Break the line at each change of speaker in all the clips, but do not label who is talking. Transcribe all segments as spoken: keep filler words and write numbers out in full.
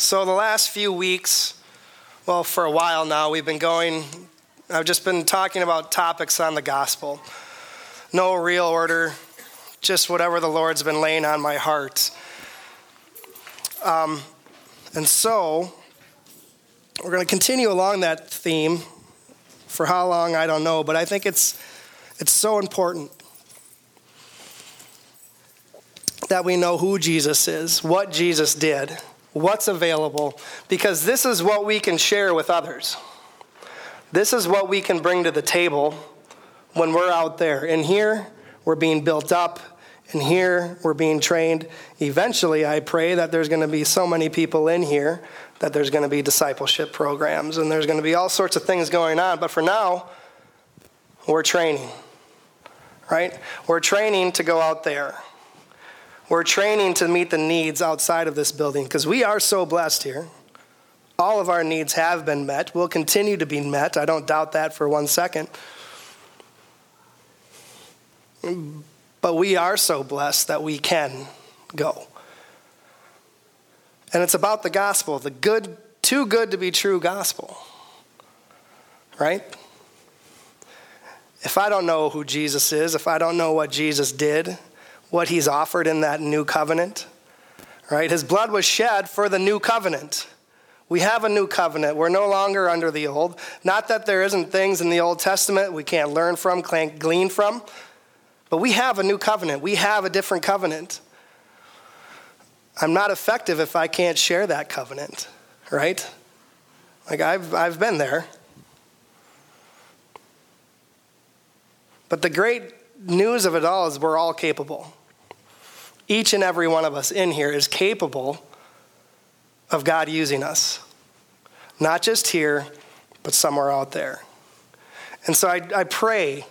So the last few weeks, well, for a while now, we've been going, I've just been talking about topics on the gospel. No real order, just whatever the Lord's been laying on my heart. Um, and so, we're going to continue along that theme. For how long, I don't know, but I think it's it's so important that we know who Jesus is, what Jesus did, what's available, because this is what we can share with others. This is what we can bring to the table when we're out there. In here, we're being built up. In here, we're being trained. Eventually, I pray that there's going to be so many people in here that there's going to be discipleship programs, and there's going to be all sorts of things going on. But for now, we're training, right? We're training to go out there. We're training to meet the needs outside of this building because we are so blessed here. All of our needs have been met, will continue to be met. I don't doubt that for one second. But we are so blessed that we can go. And it's about the gospel, the good, too good to be true gospel, right? If I don't know who Jesus is, if I don't know what Jesus did, what he's offered in that new covenant, right? His blood was shed for the new covenant. We have a new covenant. We're no longer under the old. Not that there isn't things in the Old Testament we can't learn from, can't glean from, but we have a new covenant. We have a different covenant. I'm not effective if I can't share that covenant, right? Like I've I've been there. But the great news of it all is we're all capable. Each and every one of us in here is capable of God using us. Not just here, but somewhere out there. And so I, I pray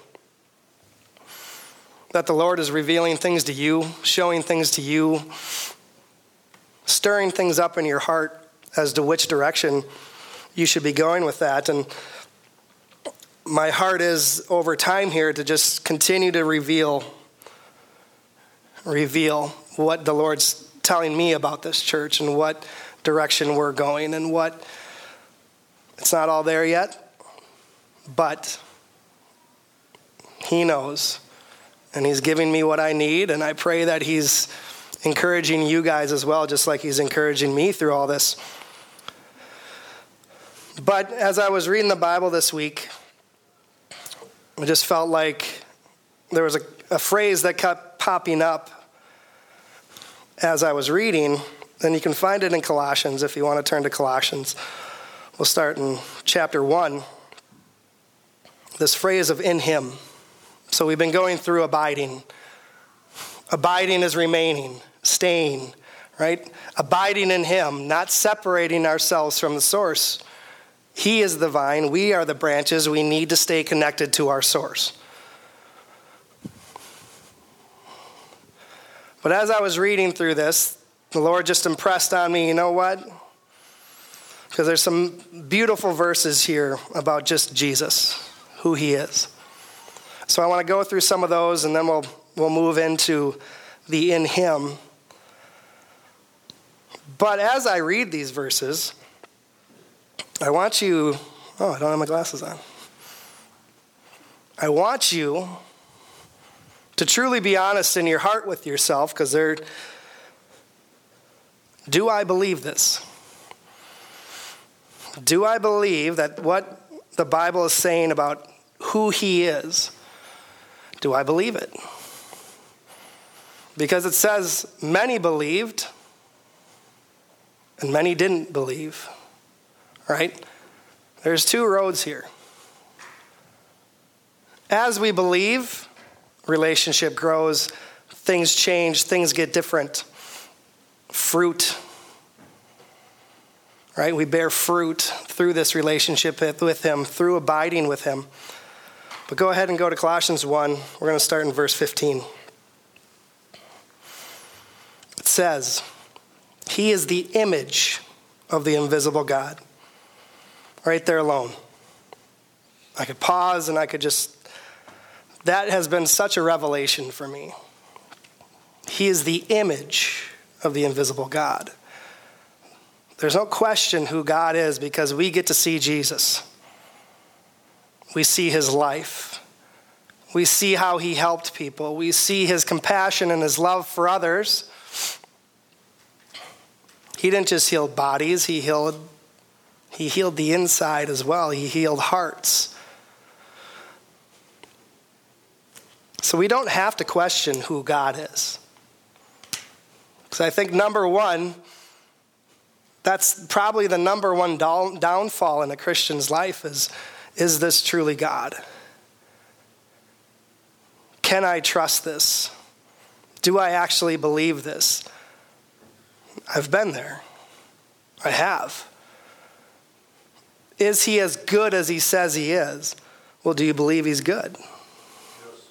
that the Lord is revealing things to you, showing things to you, stirring things up in your heart as to which direction you should be going with that. And my heart is over time here to just continue to reveal reveal what the Lord's telling me about this church and what direction we're going and what it's not all there yet, but he knows and he's giving me what I need, and I pray that he's encouraging you guys as well, just like he's encouraging me through all this. But as I was reading the Bible this week, I just felt like there was a, a phrase that kept popping up as I was reading, and you can find it in Colossians if you want to turn to Colossians. We'll start in chapter one. This phrase of in him. So we've been going through abiding. Abiding is remaining, staying, right? Abiding in him, not separating ourselves from the source. He is the vine. We are the branches. We need to stay connected to our source. But as I was reading through this, the Lord just impressed on me, you know what? Because there's some beautiful verses here about just Jesus, who he is. So I want to go through some of those, and then we'll we'll move into the in him. But as I read these verses, I want you, oh, I don't have my glasses on. I want you to truly be honest in your heart with yourself, because they're, do I believe this? Do I believe that what the Bible is saying about who he is, do I believe it? Because it says many believed and many didn't believe, right? There's two roads here. As we believe, relationship grows, things change, things get different. Fruit, right? We bear fruit through this relationship with him, through abiding with him. But go ahead and go to Colossians one. We're going to start in verse fifteen. It says, he is the image of the invisible God. Right there alone. I could pause and I could just, that has been such a revelation for me. He is the image of the invisible God. There's no question who God is because we get to see Jesus. We see his life. We see how he helped people. We see his compassion and his love for others. He didn't just heal bodies, he healed, he healed the inside as well. He healed hearts. So we don't have to question who God is. Because I think number one, that's probably the number one down, downfall in a Christian's life is, is this truly God? Can I trust this? Do I actually believe this? I've been there. I have. Is he as good as he says he is? Well, do you believe he's good? Yes.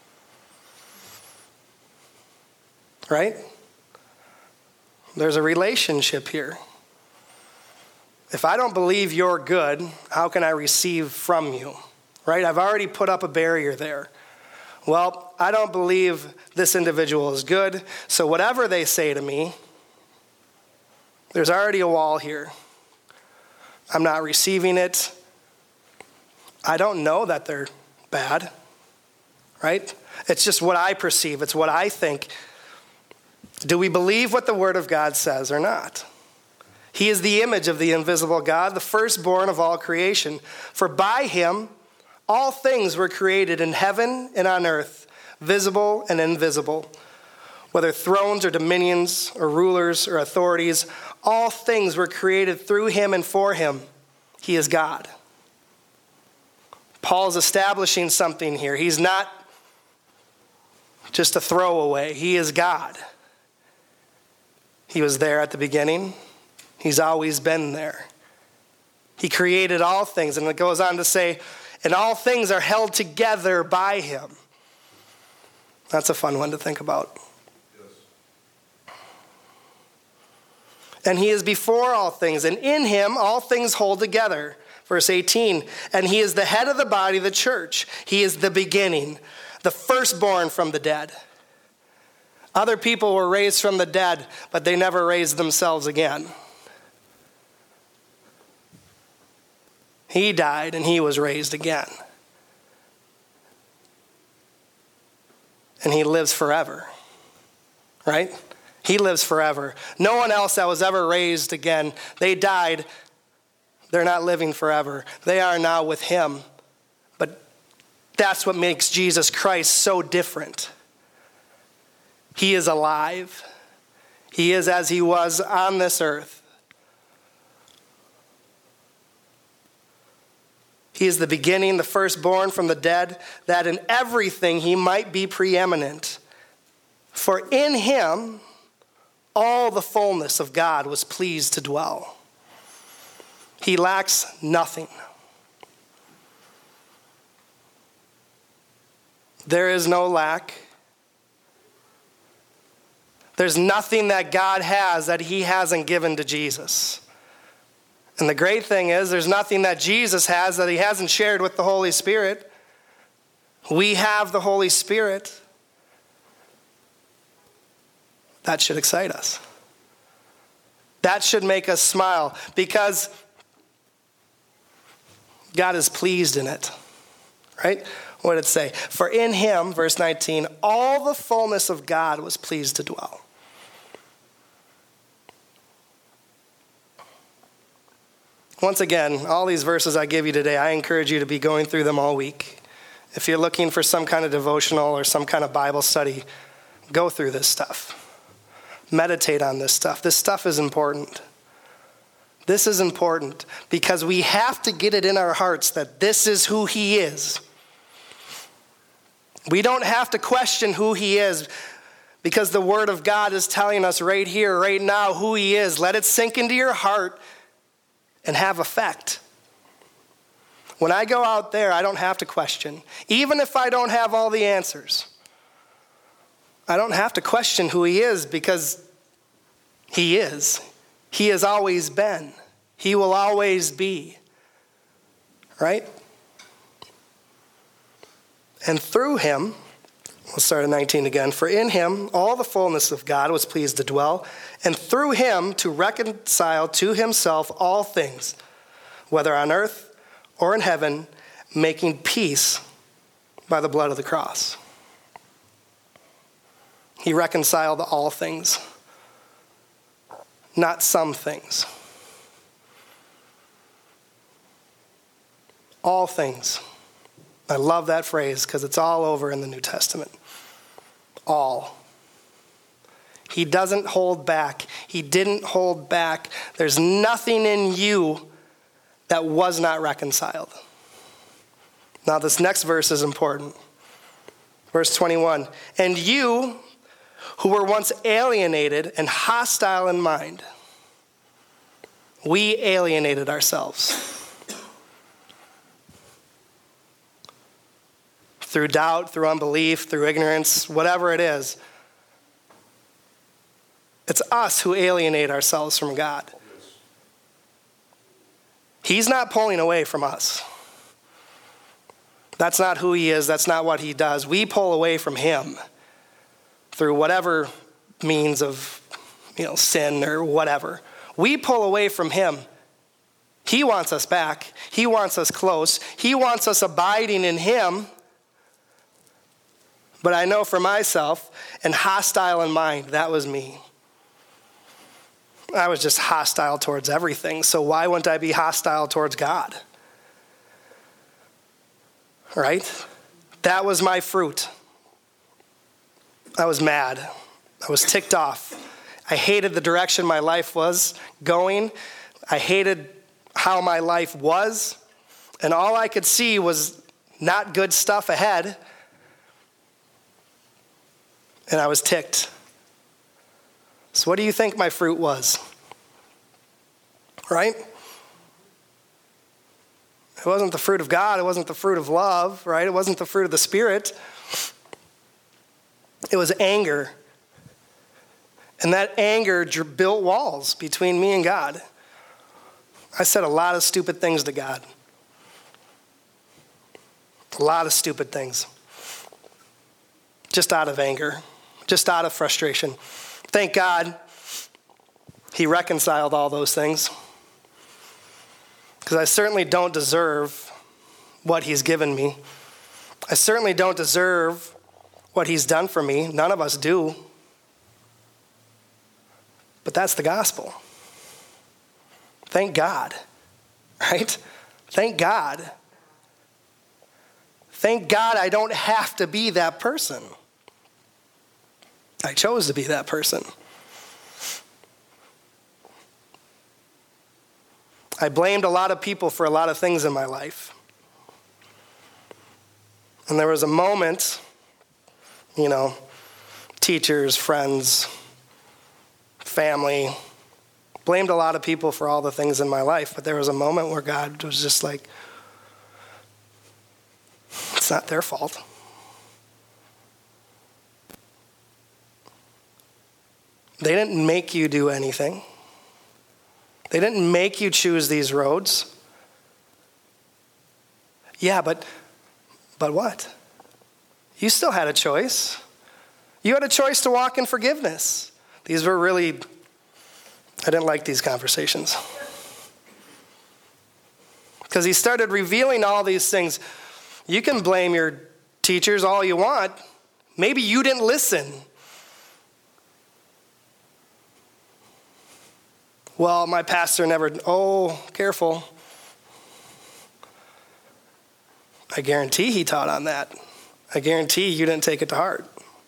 Right? There's a relationship here. If I don't believe you're good, how can I receive from you? Right? I've already put up a barrier there. Well, I don't believe this individual is good, so whatever they say to me, there's already a wall here. I'm not receiving it. I don't know that they're bad, right? It's just what I perceive. It's what I think. Do we believe what the Word of God says or not? He is the image of the invisible God, the firstborn of all creation. For by him all things were created in heaven and on earth, visible and invisible. Whether thrones or dominions or rulers or authorities, all things were created through him and for him. He is God. Paul's establishing something here. He's not just a throwaway. He is God. He was there at the beginning. He's always been there. He created all things. And it goes on to say, and all things are held together by him. That's a fun one to think about. Yes. And he is before all things, and in him all things hold together. Verse eighteen, and he is the head of the body, the church. He is the beginning, the firstborn from the dead. Other people were raised from the dead, but they never raised themselves again. He died and he was raised again. And he lives forever, right? He lives forever. No one else that was ever raised again, they died. They're not living forever. They are now with him. But that's what makes Jesus Christ so different. He is alive. He is as he was on this earth. He is the beginning, the firstborn from the dead, that in everything he might be preeminent. For in him all the fullness of God was pleased to dwell. He lacks nothing. There is no lack. There's nothing that God has that he hasn't given to Jesus. And the great thing is, there's nothing that Jesus has that he hasn't shared with the Holy Spirit. We have the Holy Spirit. That should excite us. That should make us smile because God is pleased in it. Right? What did it say? For in him, verse nineteen, all the fullness of God was pleased to dwell. Once again, all these verses I give you today, I encourage you to be going through them all week. If you're looking for some kind of devotional or some kind of Bible study, go through this stuff. Meditate on this stuff. This stuff is important. This is important because we have to get it in our hearts that this is who he is. We don't have to question who he is because the Word of God is telling us right here, right now, who he is. Let it sink into your heart and have effect. When I go out there, I don't have to question. Even if I don't have all the answers, I don't have to question who he is because he is. He has always been. He will always be. Right? And through him, We'll start at nineteen again. For in him all the fullness of God was pleased to dwell, and through him to reconcile to himself all things, whether on earth or in heaven, making peace by the blood of the cross. He reconciled all things, not some things. All things. I love that phrase because it's all over in the New Testament. All. He doesn't hold back. He didn't hold back. There's nothing in you that was not reconciled. Now this next verse is important. Verse twenty-one. And you who were once alienated and hostile in mind, we alienated ourselves. Through doubt, through unbelief, through ignorance, whatever it is. It's us who alienate ourselves from God. He's not pulling away from us. That's not who he is. That's not what he does. We pull away from him through whatever means of, you know, sin or whatever. We pull away from him. He wants us back. He wants us close. He wants us abiding in him. But I know for myself, and hostile in mind, that was me. I was just hostile towards everything. So why wouldn't I be hostile towards God? Right? That was my fruit. I was mad. I was ticked off. I hated the direction my life was going. I hated how my life was. And all I could see was not good stuff ahead. And I was ticked. So what do you think my fruit was? Right? It wasn't the fruit of God. It wasn't the fruit of love, right? It wasn't the fruit of the Spirit. It was anger. And that anger built walls between me and God. I said a lot of stupid things to God. A lot of stupid things. Just out of anger. Just out of frustration. Thank God he reconciled all those things. Because I certainly don't deserve what he's given me. I certainly don't deserve what he's done for me. None of us do. But that's the gospel. Thank God. Right? Thank God. Thank God I don't have to be that person. I chose to be that person. I blamed a lot of people for a lot of things in my life. And there was a moment, you know, teachers, friends, family, blamed a lot of people for all the things in my life. But there was a moment where God was just like, it's not their fault. They didn't make you do anything. They didn't make you choose these roads. Yeah, but but what? You still had a choice. You had a choice to walk in forgiveness. These were really, I didn't like these conversations. Because he started revealing all these things. You can blame your teachers all you want. Maybe you didn't listen. Well, my pastor never, oh, careful. I guarantee he taught on that. I guarantee you didn't take it to heart.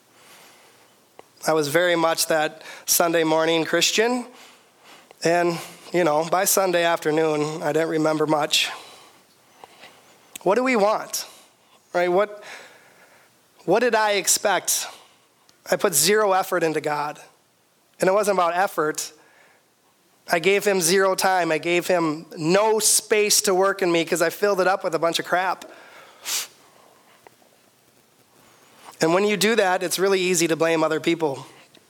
I was very much that Sunday morning Christian. And, you know, by Sunday afternoon, I didn't remember much. What do we want? Right? What, what did I expect? I put zero effort into God. And it wasn't about effort. I gave him zero time. I gave him no space to work in me because I filled it up with a bunch of crap. And when you do that, it's really easy to blame other people.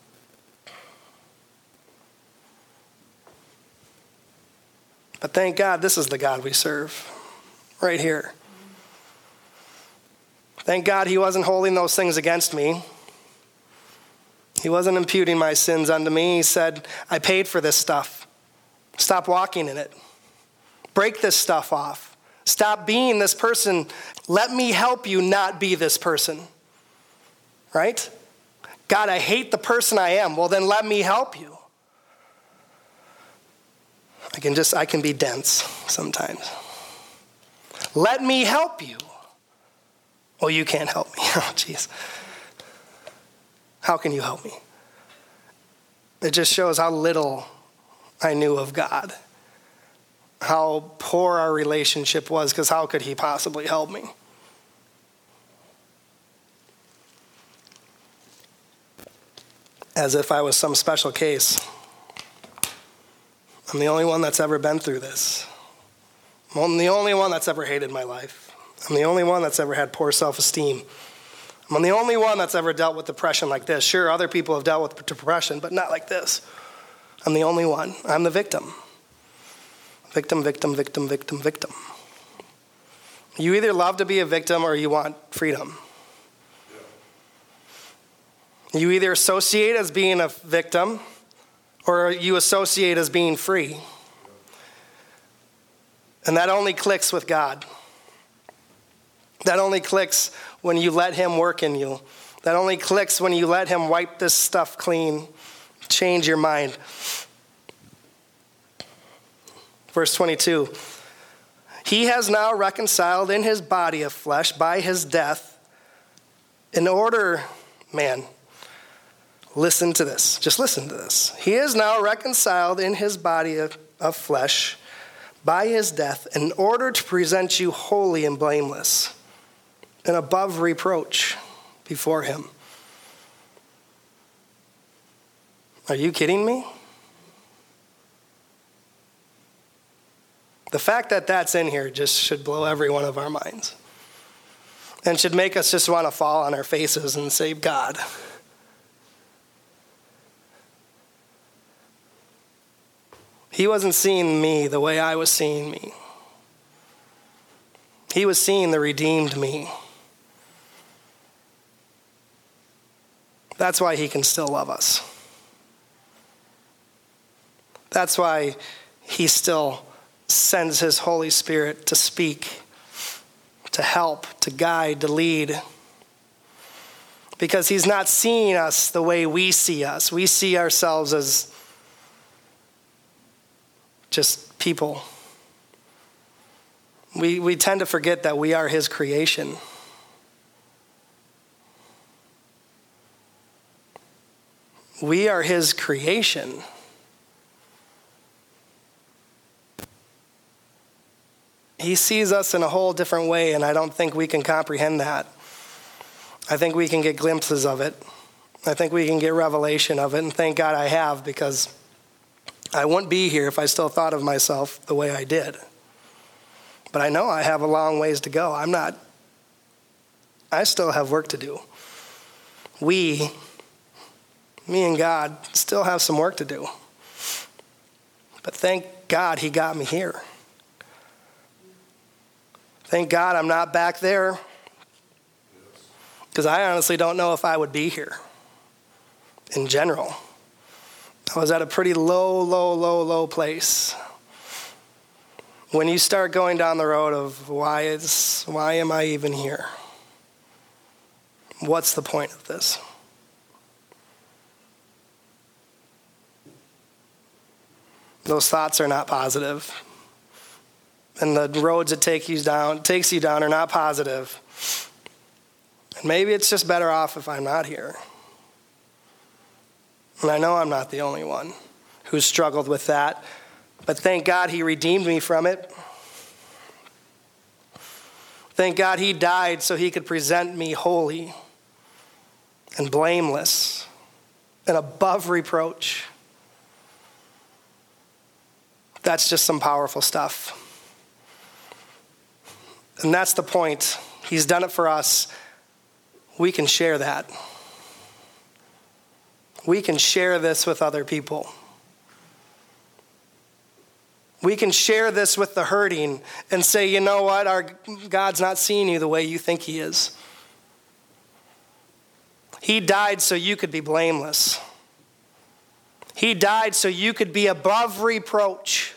But thank God this is the God we serve, right here. Thank God he wasn't holding those things against me. He wasn't imputing my sins unto me. He said, I paid for this stuff. Stop walking in it. Break this stuff off. Stop being this person. Let me help you not be this person. Right? God, I hate the person I am. Well, then let me help you. I can just, I can be dense sometimes. Let me help you. Oh, you can't help me. Oh, jeez. How can you help me? It just shows how little I knew of God. How poor our relationship was, because how could he possibly help me? As if I was some special case. I'm the only one that's ever been through this. I'm the only one that's ever hated my life. I'm the only one that's ever had poor self-esteem. I'm the only one that's ever dealt with depression like this. Sure, other people have dealt with depression, but not like this. I'm the only one. I'm the victim. Victim, victim, victim, victim, victim. You either love to be a victim or you want freedom. You either associate as being a victim or you associate as being free. And that only clicks with God. That only clicks when you let him work in you. That only clicks when you let him wipe this stuff clean, change your mind. Verse twenty-two, he has now reconciled in his body of flesh by his death in order, man, listen to this. Just listen to this. He is now reconciled in his body of, of flesh by his death in order to present you holy and blameless and above reproach before him. Are you kidding me? The fact that that's in here just should blow every one of our minds and should make us just want to fall on our faces and say, God. He wasn't seeing me the way I was seeing me. He was seeing the redeemed me. That's why he can still love us. That's why he still sends his Holy Spirit to speak, to help, to guide, to lead. Because he's not seeing us the way we see us. We see ourselves as just people. We, we tend to forget that we are his creation. We are his creation. He sees us in a whole different way, and I don't think we can comprehend that. I think we can get glimpses of it. I think we can get revelation of it, and thank God I have, because I wouldn't be here if I still thought of myself the way I did. But I know I have a long ways to go. I'm not, I still have work to do. We, me and God, still have some work to do. But thank God he got me here. Thank God I'm not back there, because I honestly don't know if I would be here in general. I was at a pretty low, low, low, low place. When you start going down the road of why is, why am I even here? What's the point of this? Those thoughts are not positive. And the roads it take you down, takes you down are not positive. And maybe it's just better off if I'm not here. And I know I'm not the only one who's struggled with that. But thank God he redeemed me from it. Thank God he died so he could present me holy and blameless and above reproach. That's just some powerful stuff. And that's the point. He's done it for us. We can share that. We can share this with other people. We can share this with the hurting and say, you know what, our God's not seeing you the way you think he is. He died so you could be blameless. He died so you could be above reproach.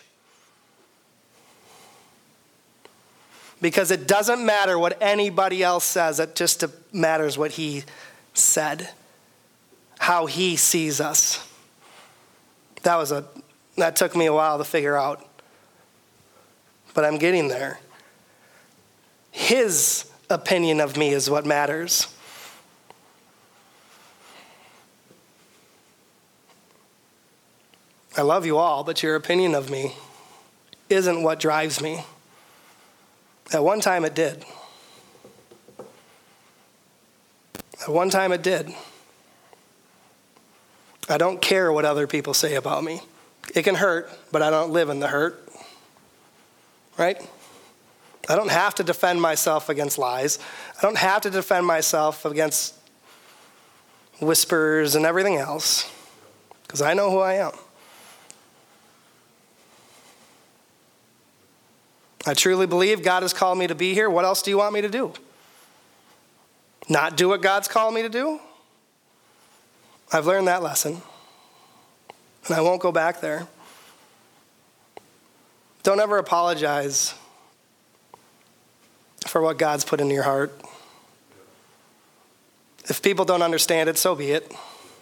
Because it doesn't matter what anybody else says, it just matters what he said, how he sees us. That was a that took me a while to figure out. But I'm getting there. His opinion of me is what matters. I love you all, but your opinion of me isn't what drives me. At one time it did. At one time it did. I don't care what other people say about me. It can hurt, but I don't live in the hurt. Right? I don't have to defend myself against lies. I don't have to defend myself against whispers and everything else, because I know who I am. I truly believe God has called me to be here. What else do you want me to do? Not do what God's called me to do? I've learned that lesson, and I won't go back there. Don't ever apologize for what God's put into your heart. If people don't understand it, so be it.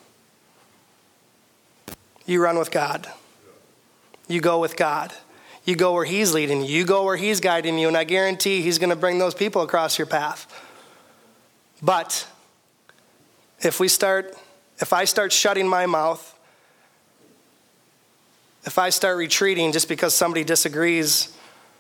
You run with God. You go with God. You go where he's leading you. You go where he's guiding you, and I guarantee he's going to bring those people across your path. But if we start, if I start shutting my mouth, if I start retreating just because somebody disagrees,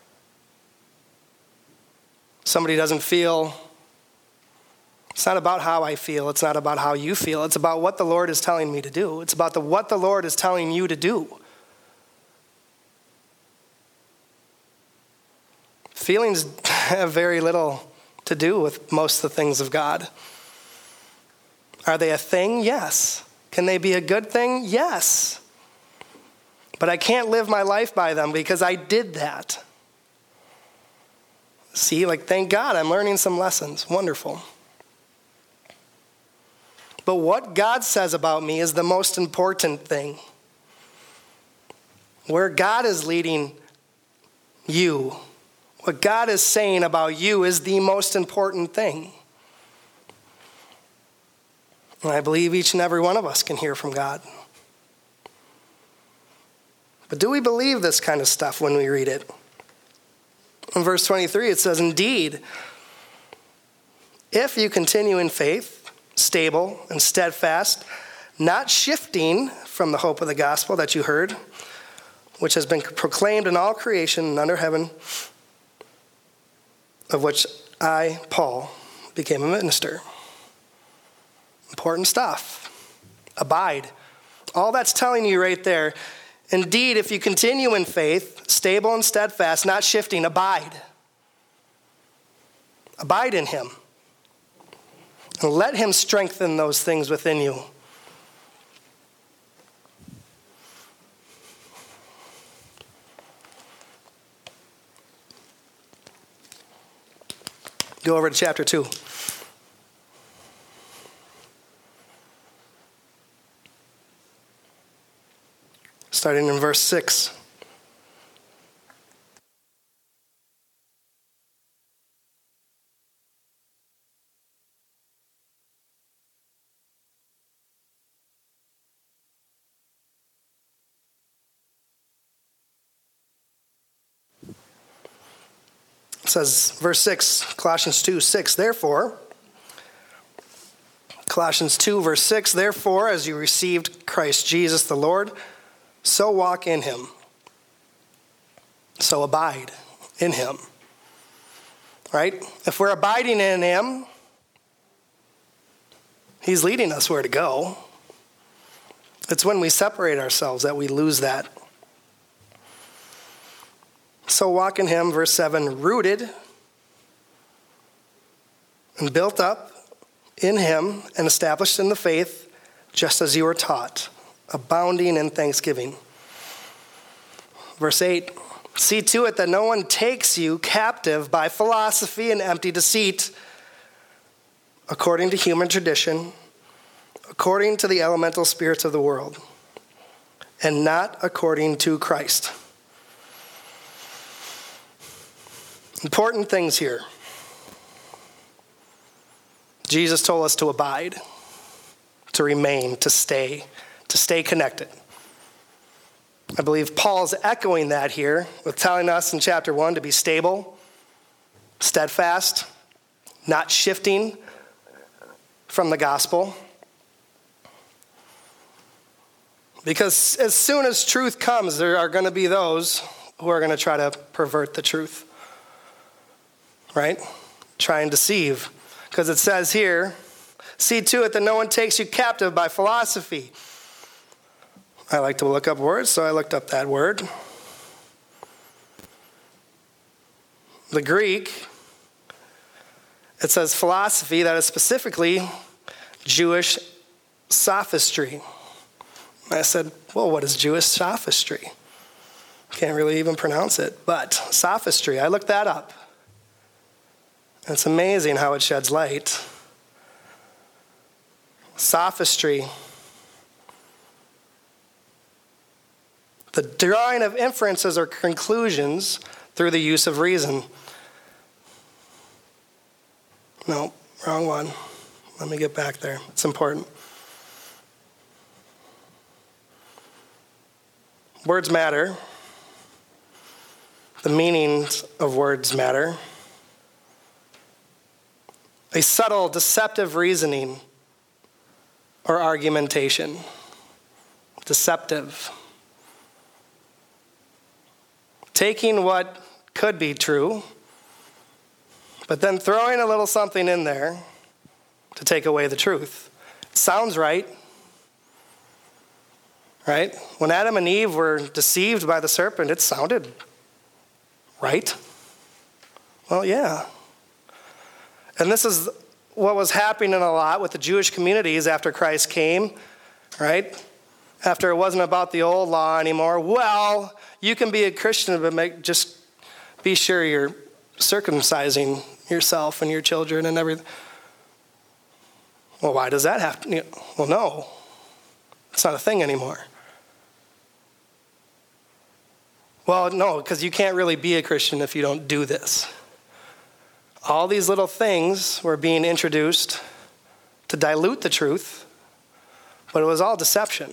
somebody doesn't feel, it's not about how I feel. It's not about how you feel. It's about what the Lord is telling me to do. It's about the what the Lord is telling you to do. Feelings have very little to do with most of the things of God. Are they a thing? Yes. Can they be a good thing? Yes. But I can't live my life by them because I did that. See, like, thank God I'm learning some lessons. Wonderful. But what God says about me is the most important thing. Where God is leading you, what God is saying about you is the most important thing. And I believe each and every one of us can hear from God. But do we believe this kind of stuff when we read it? In verse twenty-three, it says, "Indeed, if you continue in faith, stable and steadfast, not shifting from the hope of the gospel that you heard, which has been proclaimed in all creation and under heaven, of which I, Paul, became a minister." Important stuff. Abide. All that's telling you right there. Indeed, if you continue in faith, stable and steadfast, not shifting, abide. Abide in him. And let him strengthen those things within you. Go over to chapter two. Starting in verse six. It says, verse six, Colossians two, six, therefore, Colossians two, verse six, therefore, as you received Christ Jesus the Lord, so walk in him. So abide in him. Right? If we're abiding in him, he's leading us where to go. It's when we separate ourselves that we lose that. So walk in him, verse seven, rooted and built up in him and established in the faith, just as you were taught, abounding in thanksgiving. Verse eight, see to it that no one takes you captive by philosophy and empty deceit, according to human tradition, according to the elemental spirits of the world, and not according to Christ. Important things here. Jesus told us to abide, to remain, to stay, to stay connected. I believe Paul's echoing that here with telling us in chapter one to be stable, steadfast, not shifting from the gospel. Because as soon as truth comes, there are going to be those who are going to try to pervert the truth. Right? Try and deceive. Because it says here, see to it that no one takes you captive by philosophy. I like to look up words, so I looked up that word. The Greek, it says philosophy, that is specifically Jewish sophistry. I said, well, what is Jewish sophistry? Can't really even pronounce it, but sophistry, I looked that up. It's amazing how it sheds light. Sophistry. The drawing of inferences or conclusions through the use of reason. No, wrong one. Let me get back there. It's important. Words matter. The meanings of words matter. A subtle, deceptive reasoning or argumentation. Deceptive. Taking what could be true, but then throwing a little something in there to take away the truth. It sounds right. Right? When Adam and Eve were deceived by the serpent, it sounded right. Well, yeah. And this is what was happening a lot with the Jewish communities after Christ came, right? After it wasn't about the old law anymore. Well, you can be a Christian, but make, just be sure you're circumcising yourself and your children and everything. Well, why does that have to? Well, no. It's not a thing anymore. Well, no, because you can't really be a Christian if you don't do this. All these little things were being introduced to dilute the truth, but it was all deception.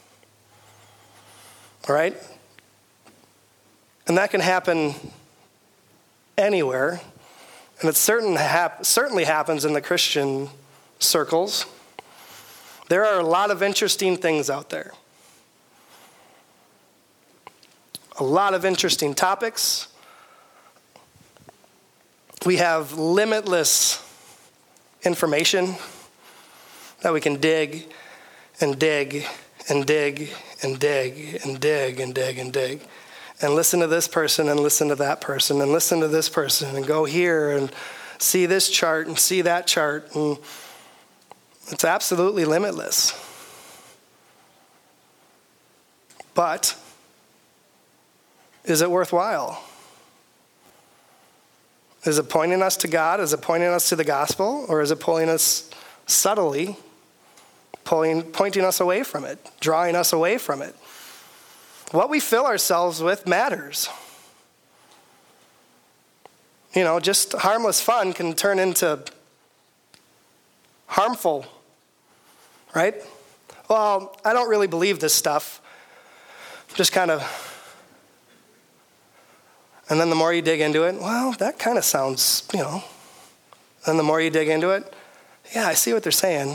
All right? And that can happen anywhere, and it certain hap- certainly happens in the Christian circles. There are a lot of interesting things out there. A lot of interesting topics. We have limitless information that we can dig and dig and dig and dig and dig and dig and dig and listen to this person and listen to that person and listen to this person and go here and see this chart and see that chart. And it's absolutely limitless. But is it worthwhile? Is it pointing us to God? Is it pointing us to the gospel? Or is it pulling us subtly, pulling, pointing us away from it, drawing us away from it? What we fill ourselves with matters. You know, just harmless fun can turn into harmful, right? Well, I don't really believe this stuff. Just kind of... And then the more you dig into it, well, that kind of sounds, you know. And the more you dig into it, yeah, I see what they're saying.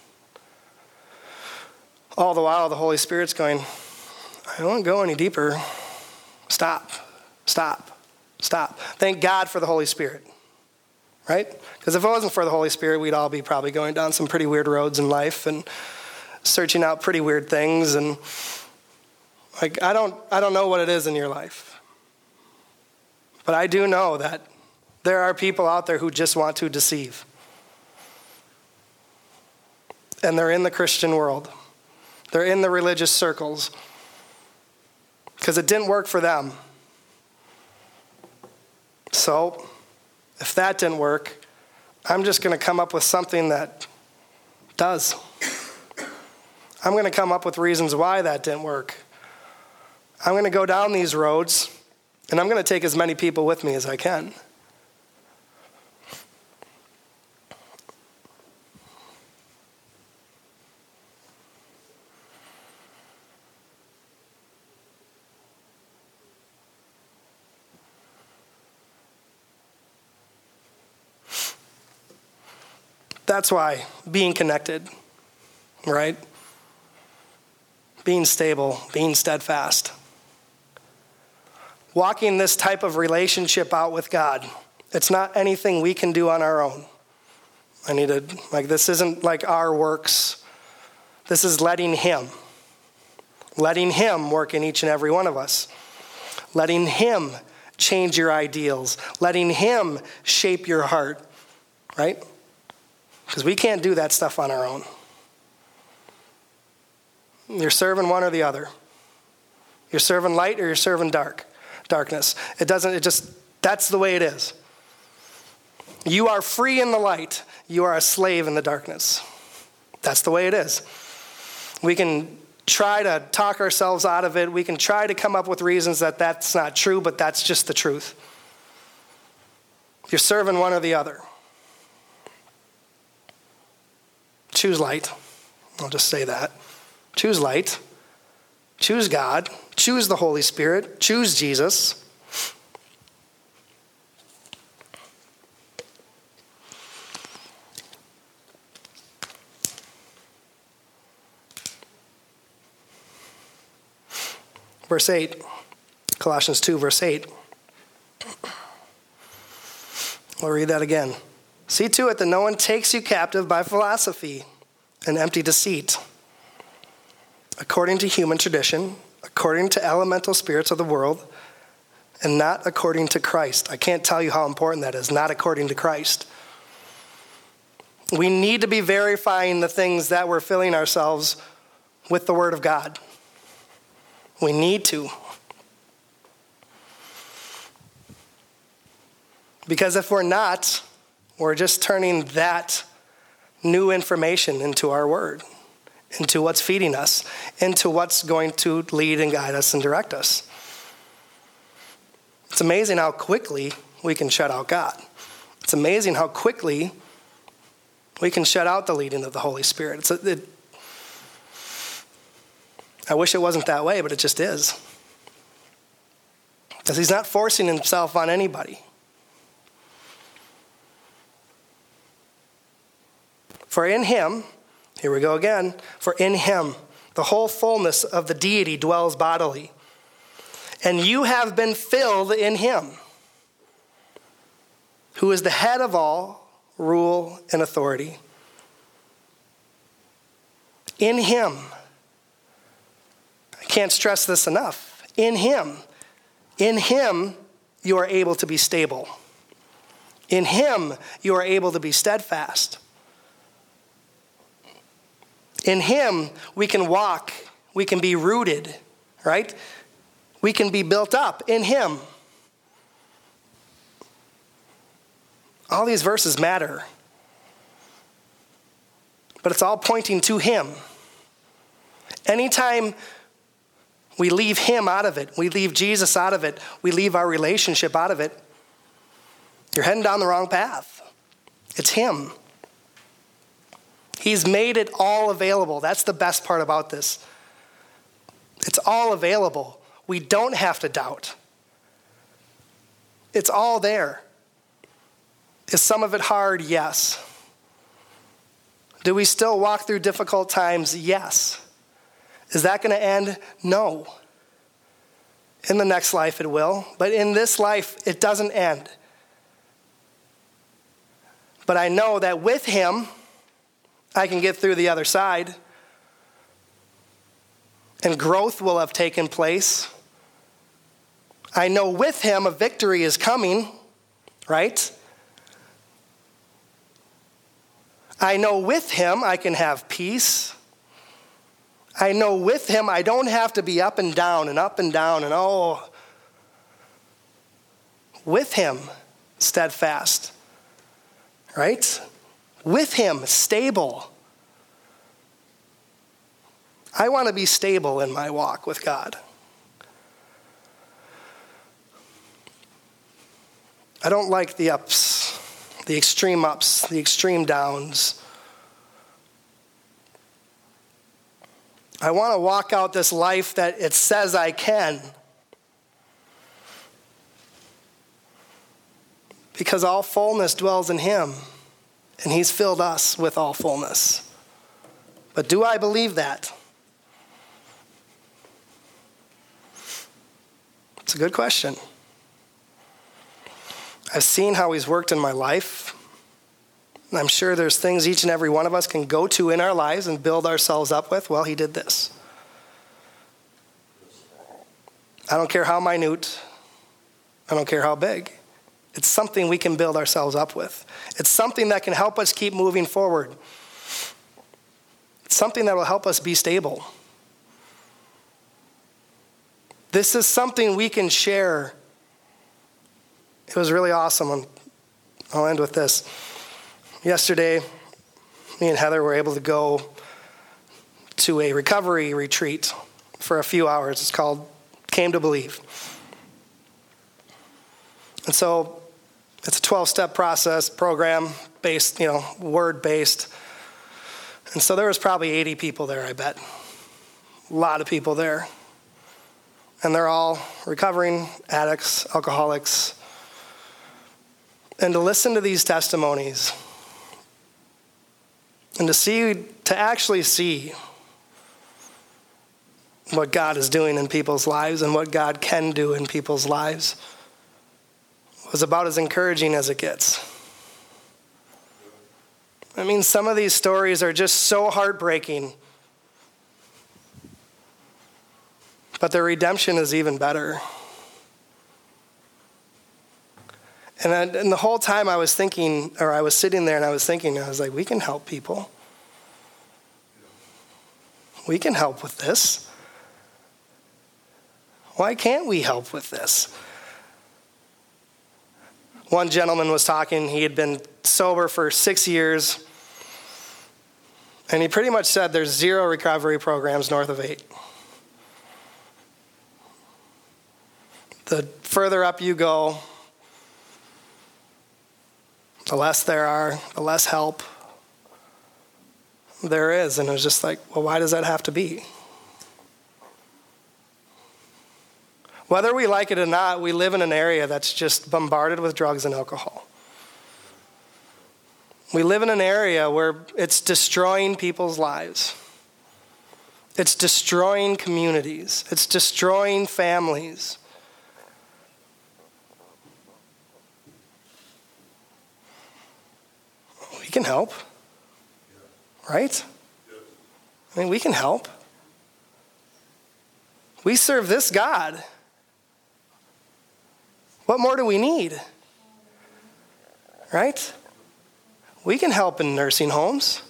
All the while, the Holy Spirit's going, I don't go any deeper. Stop, stop, stop. Thank God for the Holy Spirit, right? Because if it wasn't for the Holy Spirit, we'd all be probably going down some pretty weird roads in life and searching out pretty weird things. And like, I don't, I don't know what it is in your life. But I do know that there are people out there who just want to deceive. And they're in the Christian world. They're in the religious circles. Because it didn't work for them. So, if that didn't work, I'm just going to come up with something that does. I'm going to come up with reasons why that didn't work. I'm going to go down these roads, and I'm going to take as many people with me as I can. That's why being connected, right? Being stable, being steadfast. Walking this type of relationship out with God. It's not anything we can do on our own. I need to, like, this isn't like our works. This is letting him. Letting him work in each and every one of us. Letting him change your ideals. Letting him shape your heart, right? Because we can't do that stuff on our own. You're serving one or the other. You're serving light or you're serving dark, darkness. It doesn't, it just, that's the way it is. You are free in the light. You are a slave in the darkness. That's the way it is. We can try to talk ourselves out of it. We can try to come up with reasons that that's not true, but that's just the truth. You're serving one or the other. Choose light. I'll just say that. Choose light. Choose God. Choose the Holy Spirit. Choose Jesus. Verse eight. Colossians two, verse eight. We'll read that again. See to it that no one takes you captive by philosophy and empty deceit, according to human tradition, according to elemental spirits of the world, and not according to Christ. I can't tell you how important that is, not according to Christ. We need to be verifying the things that we're filling ourselves with the Word of God. We need to. Because if we're not, we're just turning that new information into our word, into what's feeding us, into what's going to lead and guide us and direct us. It's amazing how quickly we can shut out God. It's amazing how quickly we can shut out the leading of the Holy Spirit. It's a, it, I wish it wasn't that way, but it just is. Because he's not forcing himself on anybody. For in him, here we go again, for in him, the whole fullness of the deity dwells bodily. And you have been filled in him, who is the head of all rule and authority. In him, I can't stress this enough, in him, in him you are able to be stable. In him you are able to be steadfast. In him, we can walk, we can be rooted, right? We can be built up in him. All these verses matter. But it's all pointing to him. Anytime we leave him out of it, we leave Jesus out of it, we leave our relationship out of it, you're heading down the wrong path. It's him. He's made it all available. That's the best part about this. It's all available. We don't have to doubt. It's all there. Is some of it hard? Yes. Do we still walk through difficult times? Yes. Is that going to end? No. In the next life it will, but in this life it doesn't end. But I know that with him, I can get through the other side. And growth will have taken place. I know with him a victory is coming, right? I know with him I can have peace. I know with him I don't have to be up and down and up and down and oh. With him, steadfast, right? With him, stable. I want to be stable in my walk with God. I don't like the ups, the extreme ups, the extreme downs. I want to walk out this life that it says I can. Because all fullness dwells in him, and he's filled us with all fullness. But do I believe that? It's a good question. I've seen how he's worked in my life. And I'm sure there's things each and every one of us can go to in our lives and build ourselves up with. Well, he did this. I don't care how minute. I don't care how big. It's something we can build ourselves up with. It's something that can help us keep moving forward. It's something that will help us be stable. This is something we can share. It was really awesome. I'll end with this. Yesterday, me and Heather were able to go to a recovery retreat for a few hours. It's called Came to Believe. And so it's a twelve-step process, program based, you know, word-based. And so there was probably eighty people there, I bet. A lot of people there. And they're all recovering addicts, alcoholics. And to listen to these testimonies and to see, to actually see what God is doing in people's lives and what God can do in people's lives was about as encouraging as it gets. I mean, some of these stories are just so heartbreaking. But their redemption is even better. And, I, and the whole time I was thinking, or I was sitting there and I was thinking, I was like, we can help people. We can help with this. Why can't we help with this? One gentleman was talking, he had been sober for six years, and he pretty much said there's zero recovery programs north of eight. The further up you go, the less there are, the less help there is. And it was just like, well, why does that have to be? Whether we like it or not, we live in an area that's just bombarded with drugs and alcohol. We live in an area where it's destroying people's lives. It's destroying communities. It's destroying families. We can help, right? I mean, we can help. We serve this God. What more do we need? Right? We can help in nursing homes.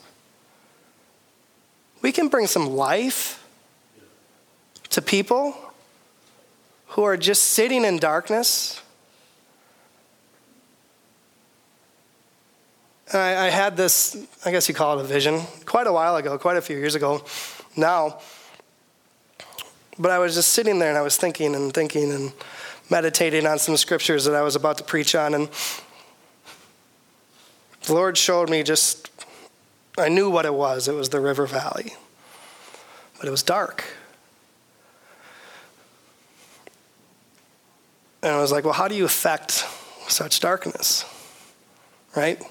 We can bring some life to people who are just sitting in darkness. I, I had this, I guess you call it a vision, quite a while ago, quite a few years ago now. But I was just sitting there and I was thinking and thinking and meditating on some scriptures that I was about to preach on. And the Lord showed me just, I knew what it was. It was the river valley. But it was dark. And I was like, well, how do you affect such darkness? Right?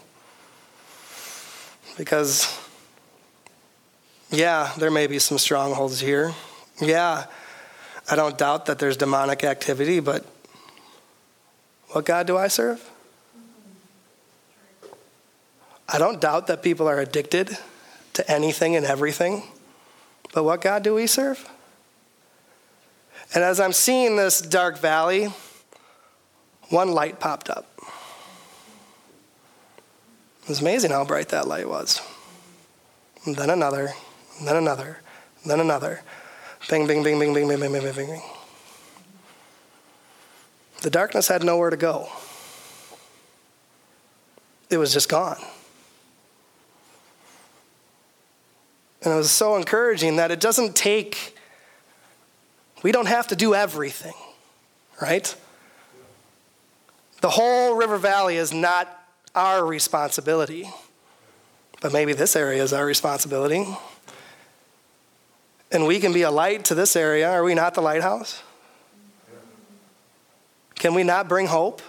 Because, yeah, there may be some strongholds here. Yeah, I don't doubt that there's demonic activity, but what God do I serve? I don't doubt that people are addicted to anything and everything, but what God do we serve? And as I'm seeing this dark valley, one light popped up. It was amazing how bright that light was. And then another, and then another, and then another. Bing, bing, bing, bing, bing, bing, bing, bing, bing, bing. The darkness had nowhere to go. It was just gone. And it was so encouraging that it doesn't take, we don't have to do everything, right? The whole River Valley is not our responsibility, but maybe this area is our responsibility. And we can be a light to this area. Are we not the lighthouse? Can we not bring hope?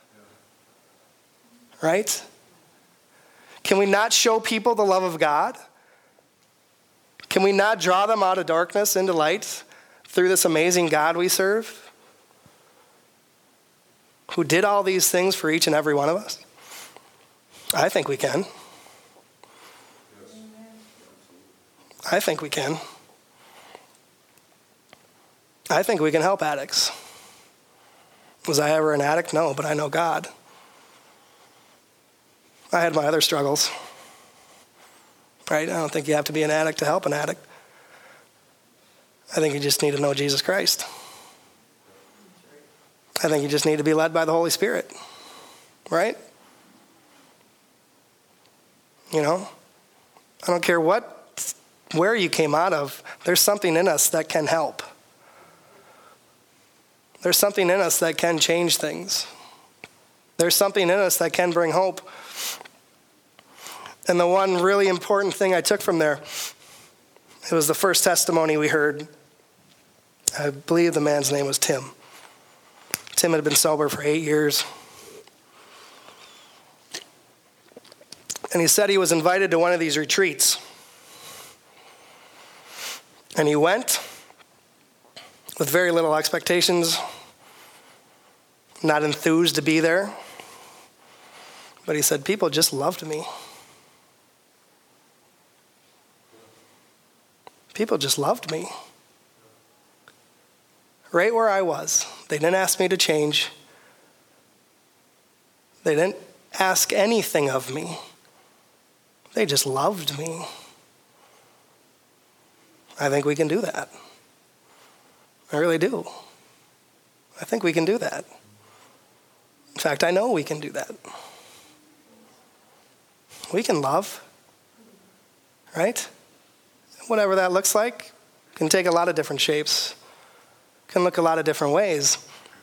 Right? Can we not show people the love of God? Can we not draw them out of darkness into light through this amazing God we serve, who did all these things for each and every one of us? I think we can. I think we can. I think we can help addicts. Was I ever an addict? No, but I know God. I had my other struggles. Right? I don't think you have to be an addict to help an addict. I think you just need to know Jesus Christ. I think you just need to be led by the Holy Spirit. Right? You know? I don't care what, where you came out of, there's something in us that can help. There's something in us that can change things. There's something in us that can bring hope. And the one really important thing I took from there, it was the first testimony we heard. I believe the man's name was Tim. Tim had been sober for eight years. And he said he was invited to one of these retreats. And he went with very little expectations, not enthused to be there. But he said, people just loved me. People just loved me. Right where I was. They didn't ask me to change. They didn't ask anything of me. They just loved me. I think we can do that. I really do. I think we can do that. In fact, I know we can do that. We can love, right? Whatever that looks like can take a lot of different shapes, can look a lot of different ways.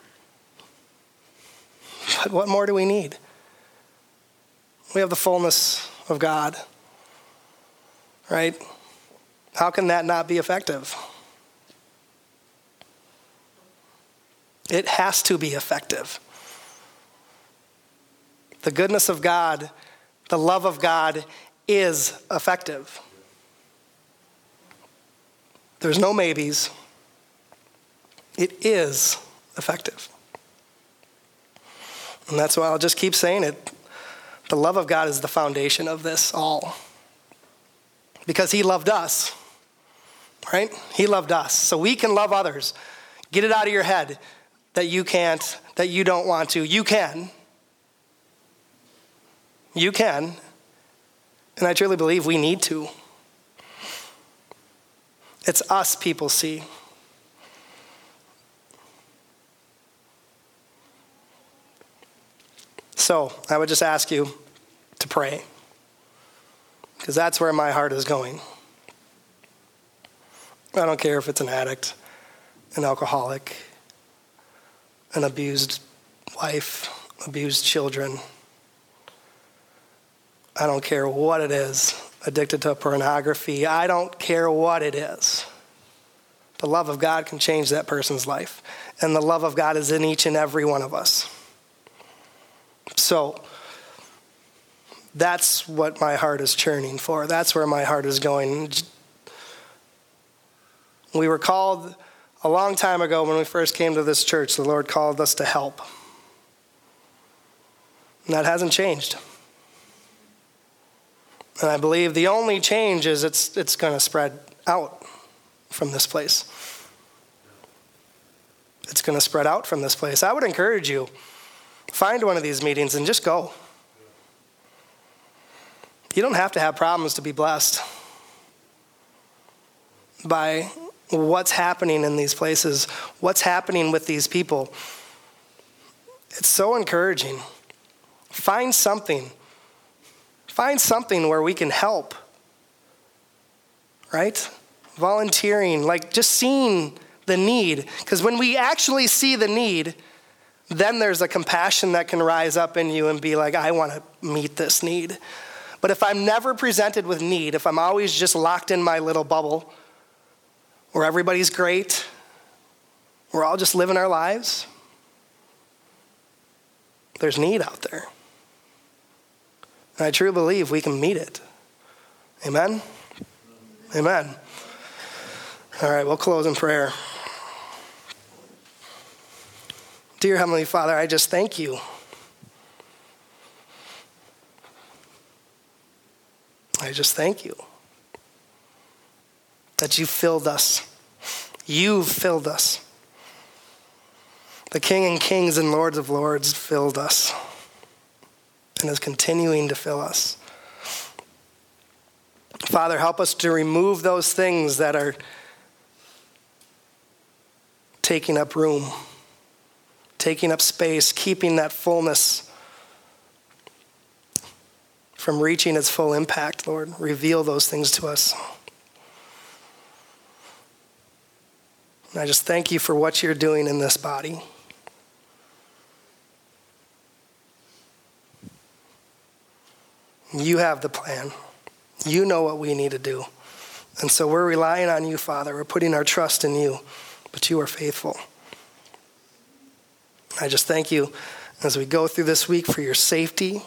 But what more do we need? We have the fullness of God, right? How can that not be effective? It has to be effective. The goodness of God, the love of God is effective. There's no maybes. It is effective. And that's why I'll just keep saying it. The love of God is the foundation of this all. Because he loved us, right? He loved us. So we can love others. Get it out of your head that you can't, that you don't want to. You can. You can. And I truly believe we need to. It's us people see. So I would just ask you to pray, because that's where my heart is going. I don't care if it's an addict, an alcoholic, an abused wife, abused children. I don't care what it is, addicted to pornography. I don't care what it is. The love of God can change that person's life. And the love of God is in each and every one of us. So that's what my heart is churning for. That's where my heart is going. We were called a long time ago when we first came to this church. The Lord called us to help. And that hasn't changed. And I believe the only change is it's it's going to spread out from this place. It's going to spread out from this place. I would encourage you, find one of these meetings and just go. You don't have to have problems to be blessed by what's happening in these places, what's happening with these people. It's so encouraging. Find something. Find something where we can help. right? Volunteering, like just seeing the need. Because when we actually see the need, then there's a compassion that can rise up in you and be like, I want to meet this need. But if I'm never presented with need, if I'm always just locked in my little bubble where everybody's great, we're all just living our lives, there's need out there. And I truly believe we can meet it. Amen? Amen. All right, we'll close in prayer. Dear Heavenly Father, I just thank you. I just thank you that you filled us. You've filled us. The King of Kings and Lords of Lords filled us and is continuing to fill us. Father, help us to remove those things that are taking up room, taking up space, keeping that fullness from reaching its full impact, Lord. Reveal those things to us. And I just thank you for what you're doing in this body. You have the plan. You know what we need to do. And so we're relying on you, Father. We're putting our trust in you, but you are faithful. I just thank you as we go through this week for your safety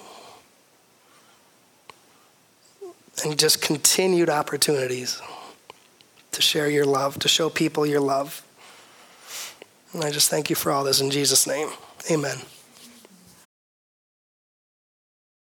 and just continued opportunities to share your love, to show people your love. And I just thank you for all this in Jesus' name. Amen.